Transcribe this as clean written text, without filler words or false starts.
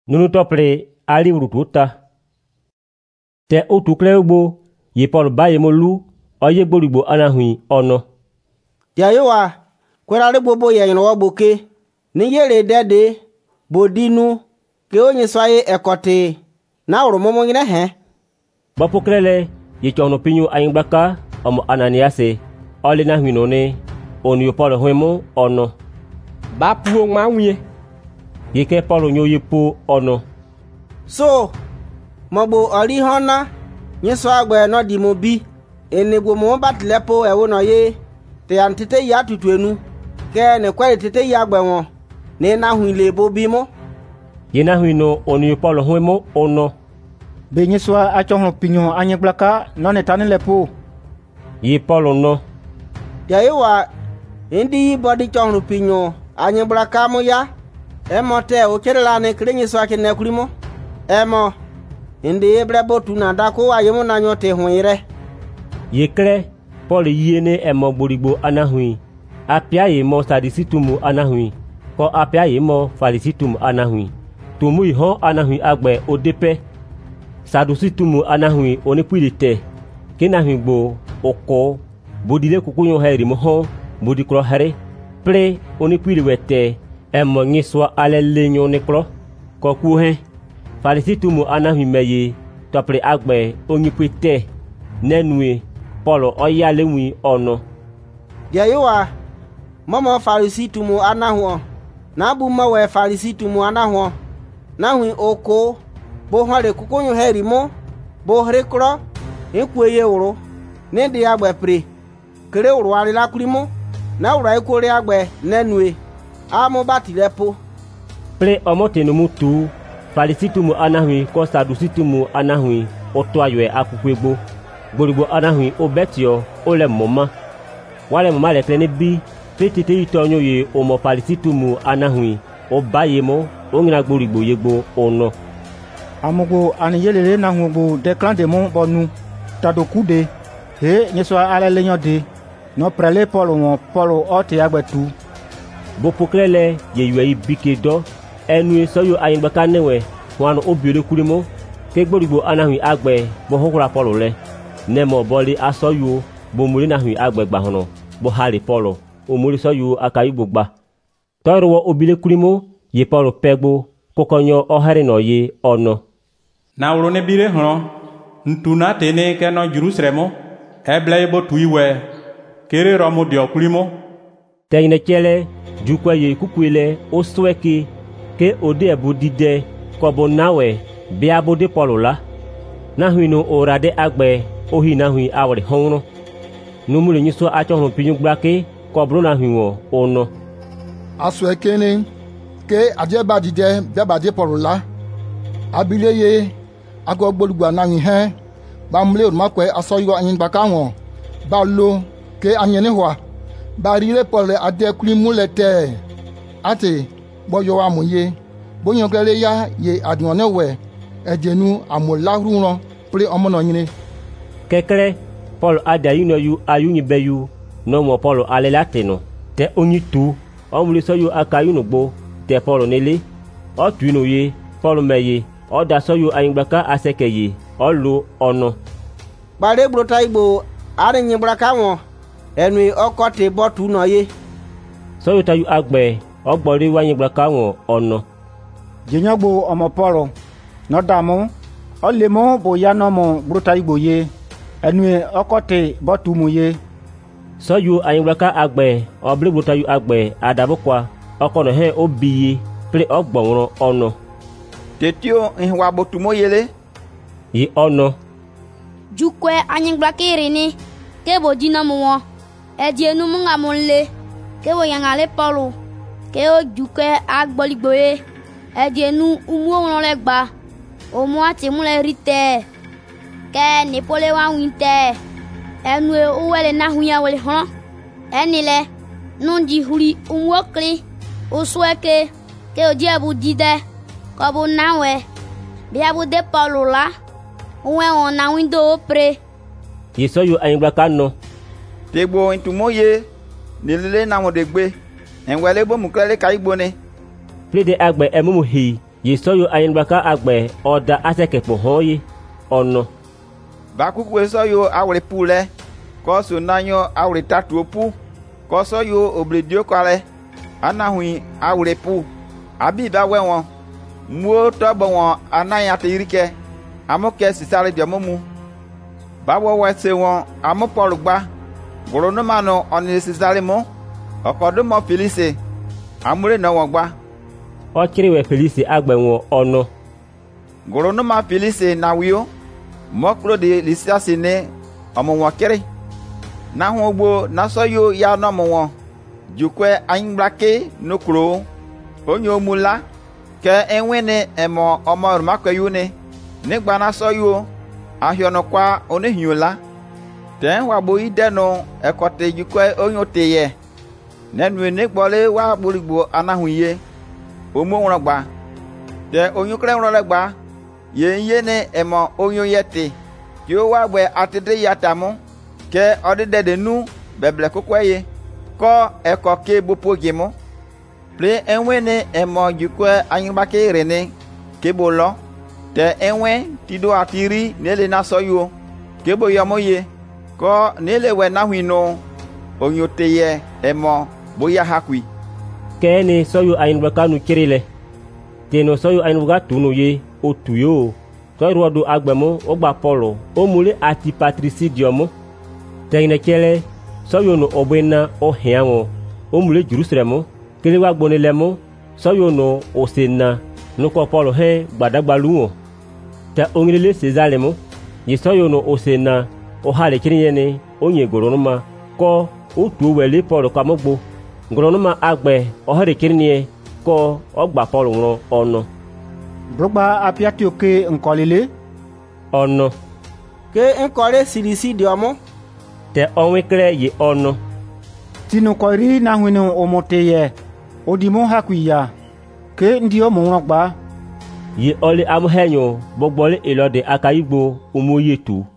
Nunu topre ali urututa. Te utukle ugbo ye Paul baye molu oye gborigbo anahui ono. Yayowa kwerale bobo yenyo woboke ni yele dede bodinu ke onye swaye ekote na urumomo ngine he. Bapoklele ye chono pinyu ayingbaka omo Ananiase ole na hwinone onu yo Paul hwemo ono. Ba puo ma nwie. Ye ke Paul nyo ye po ono. So mobo ori hona nyeso agbe no di mobi enegbo mo batlepo ewo no ye te antete ya tutuenu ke ne kwere tete ya agbe won ne na hu ile bobi mo ye na hu no onu yo Paul hwemo ono. Be nyeso achon pinyo anyegblaka no ne tanilepo. Ye Paul no. Yayowa indi body chon pinyo anyegblaka mo ya emote o kerela ne krenye so akene kurimo emo indi ebrebo tu na dako wa yemo na nyote huire. Ye kre Paul yene emo gborigbo anahui apia ye mo sadisitumu anahui ko apia ye mo farisitumu anahui tomu ihon anahui agbe odepe sadusitumu anahui onipilite kinahui gbo oko bodile kukunyo heri mo hon bodikro here pre onipiliwete emo ngiswa alelenyo nekro ko kuhe farisitumu anahui meye topre agbe onyipete nenue Paul oyalewi ono. Yayowa mama farisitumu anahu na bu mawe farisitumu anahu na hu oko bo hore kukunyo heri mo bo hrekro ekweye uru ne de agbe pre kere uru ari la kurimo na uru ekore agbe nenue amo batilepo pre omotenu mutu farisitumu anahui ko sadusitumu anahui oto ayo akukwegbo gborigbo anahui obetio ole moma wale moma le plene bi petete itonyo ye omo farisitumu anahui obayemo ongina gborigbo yegbo ono. Amugo aniyelele na hugo declan de mon bonu tadokude he nyeso ala lenyo de no prele Paul ote agbetu bopoklele ye yue ibike do enu soyo ayingbaka newe wanu obiore kurimo ke gborigbo anahui agbe bo hokura Paul le nemo boli asoyo bo muri na hui agbe gba hono bo hali Paul o muri soyo akayigbo gba torowo obile kurimo ye Paul pegbo kokonyo ohare no ye ono. Na urone bire hono ntuna tene ke no Jerusalem eble bo tuiwe kere romo dio kurimo tene chele jukwa ye kukwele osweki ke ode ebudide kobo nawe biabode Paul la na huino orade agbe ohi na hui awre hono numure nyiso achon pinyu gbake kobro na huwo ono. Aswekene ke ajeba dide biabade Paul la abileye agogbolugba na ihe ba mle makwe asoyo anyin bakawon ba lo ke anyene hwa ba rire Paul ade kuli mulete ate boyo amuye boyan kele ya ye adwone we ejenu amolahruran pre omono yin kekere Paul adayuno yu ayunyi beyu no mo Paul alelateno te onyitu omule soyo akayuno gbo te Paul nele o tuino ye Paul meye o da soyo ayingbaka asekeye o lo ono. Bare brota igbo arinyin braka won enu okote botu no ye soyo tayu agbe ogbori wanyingbaka won ono. Jenyagbo omo Paul no damo o le mo boya no mo brota igbo ye enu okote botu mu ye soyo ayingbaka agbe obli brota yu agbe adabokwa okono he obiye pre ogbonro ono. Tetio ihwa botumo yele yi ono. Jukwe anyingbaka irini kebo dina mo edienu munga monle kebo yangale Paul ke o jukwe agboligboye edienu umu onle gba omo ati mule rite ke nipole wa winte enu owele na hunya wele hon enile nunji huri umwokli osweke ke o jebu dide kobu nawe biabu de Paul la uwe on na window pre Yesoyo ayingbaka no tegbo intumoye nilele na mo degbe enwele bo muklele kaigbo ne plede agbe emumu hi ye soyo anyingbaka agbe oda asekepo hoye ono Bakuku soyo awre pule ko so nanyo awre tatu pu ko soyo obledio kwale anahui awre pu abi ba we won muo to bo won anaya tirike amoke sisare diomomu bawo we se won amopolu gba gorono mano oni sisare mo okodumo Felice amure na won gba o kiriwe Felice agbe won ono gorono ma Felice na wio mokro de lisiase ne omo won kiri na ho ogbo na soyo ya no mo won jukwe anyinblake nokro onyo mula ke enwene emo omo rumakayune nigba na soyo ahiono kwa onehiola ten wabo ideno ekote jukwe onyo teye nenu nigbole wa gborigbo anahuye omo wonagba te onyo kre wonagba ye ne emo onyo yete yo wa gbe atede yatamu ke odede nu beble kokweye ko eko ke bopogimo ple enwene emo jukwe anyibake rene kebo lo te enwe tido atiri nele na soyo kebo yamoye ko nele we na hwino onyoteye emo boya hakwi kene soyo anyingbaka nu kirile teno soyo anyingbaka tunu ye otuyo soyo rodo agbemo ogba Paulo omule ati patricidium tegne kele soyo no obena o hianwo omule Jerusalem kele wa gbonelemo soyo no osena nuko Paulo he gbadagbaluwo ta ongelele Cesaremo ye soyo no osena o hale kinyene onye goronoma ko otu wele Paulo kamogbo goronoma agbe o hale kinyene ko ogba Paulo won ono Brogba apiatio ke nkolele ono ke nkore silisi diomo te onwekre ye ono tinu koiri na hwinu omoteye odimo hakuya ke ndio monrogba ye ole amhenyo bogbole elode akayigbo omoyetu